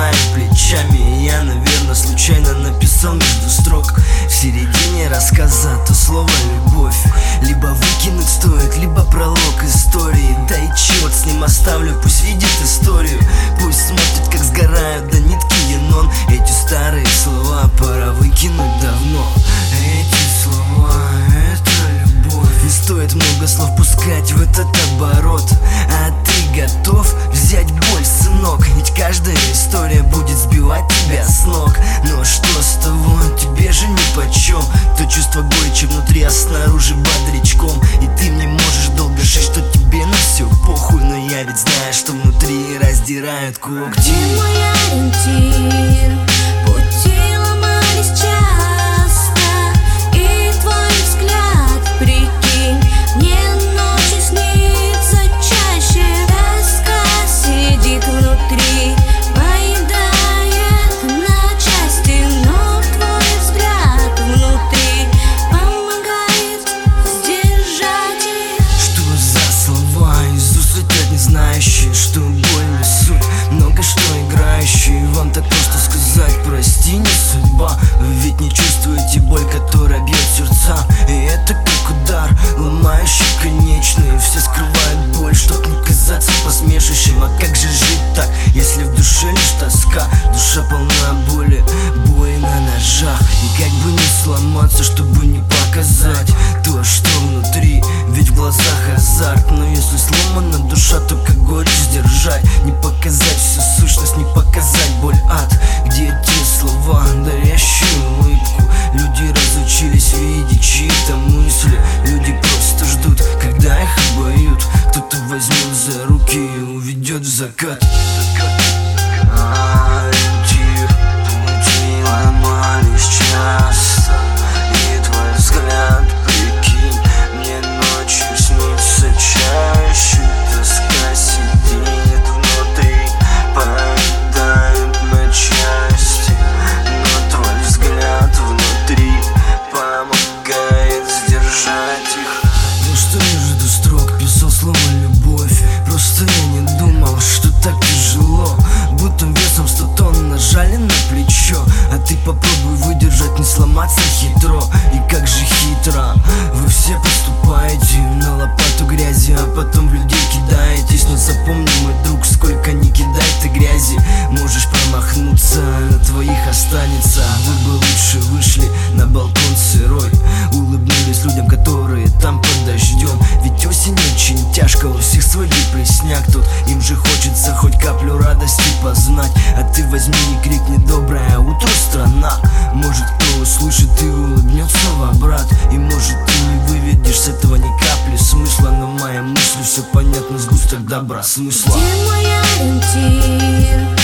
пожимаю плечами. Я, наверное, случайно написал между строк в середине рассказа то слово «любовь». Либо выкинуть стоит, либо пролог истории. Да и черт с ним, оставлю, пусть видит историю. Пусть смотрит, как сгорают до нитки енон. Эти старые слова пора выкинуть давно. Эти слова — это любовь. Не стоит много слов пускать в этот оборот. А ты готов взять боль, сынок? Ведь каждая история будет сбивать тебя с ног. Но что с того, тебе же нипочем. То чувство горечи внутри, а снаружи бодрячком. И ты мне можешь долго шить, что тебе на все похуй. Но я ведь знаю, что внутри раздирают когти. Ты мой ориентир, пути ломались часто. И твой взгляд, прикинь, мне ночью снится чаще. Тоска сидит внутри, поедает на части. Но твой взгляд внутри помогает сдержать их. Что за слова из уст летят, не знающие, что боль несут? Много что играющие, вам так просто сказать прости, не судьба. Вы ведь не чувствуете боль, которая бьет сердца. И это как удар, ломающий конечные. Все скрывают боль, чтоб не казаться посмешищем. А как же жить так, если в душе лишь тоска? Душа полна боли, бои на ножах. И как бы не сломаться, чтобы не показать то, что внутри. Ведь в глазах азарт. Но если сломана душа, то как горечь сдержать? Не показать всю сущность, не показать боль, ад. Где те слова, дарящие улыбку? Люди разучились видеть чьи-то мысли. Люди просто ждут, когда их обоют. Кто-то возьмет за руки и уведет в закат. Ориентир, пути ломались часто. И твой взгляд, прикинь, мне ночью снится чаще. Тоска сидит внутри, поедает на части. Но твой взгляд внутри помогает сдержать их. Ну что между строк писал слово «любовь». Просто я не думал, что так тяжело. Будто весом 100 тонн нажали на плечо. А ты попробуй выдержать, не сломаться хитро. И как же хитро вы все поступаете: на лопату грязи, а потом в людей кидаетесь. Но запомни, мой друг, сколько ни кидай ты грязи, можешь промахнуться, на твоих останется. Вы бы лучше вышли на балкон сырой, улыбнулись людям, которые там под дождем. Ведь осень очень тяжко, у всех свой депрессняк. Тут им же хочется хоть каплю радости познать. А ты возьми и крикни: доброе утро, страна. Может, кто услышит и улыбнется в обрат. И может, ты не выведешь с этого ни капли смысла. Но моя мысль все понятно, сгусток добра смысла. Ты мой ориентир.